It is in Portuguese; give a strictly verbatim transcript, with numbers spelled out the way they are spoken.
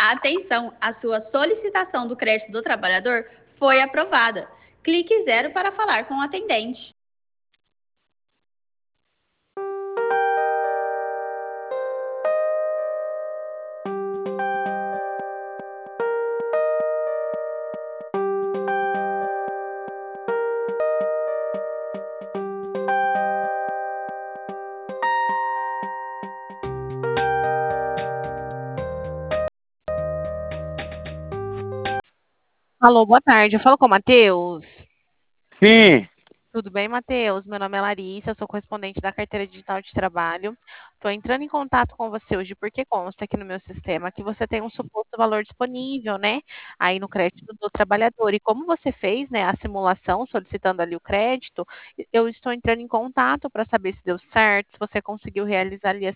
Atenção, a sua solicitação do crédito do trabalhador foi aprovada. Clique zero para falar com o atendente. Alô, boa tarde. Eu falo com o Matheus. Sim, Tudo bem, Matheus? Meu nome é Larissa, eu sou correspondente da Carteira Digital de Trabalho. Estou entrando em contato com você hoje porque consta aqui no meu sistema que você tem um suposto valor disponível, né? Aí no crédito do trabalhador. E como você fez, né, a simulação solicitando ali o crédito, eu estou entrando em contato para saber se deu certo, se você conseguiu realizar ali a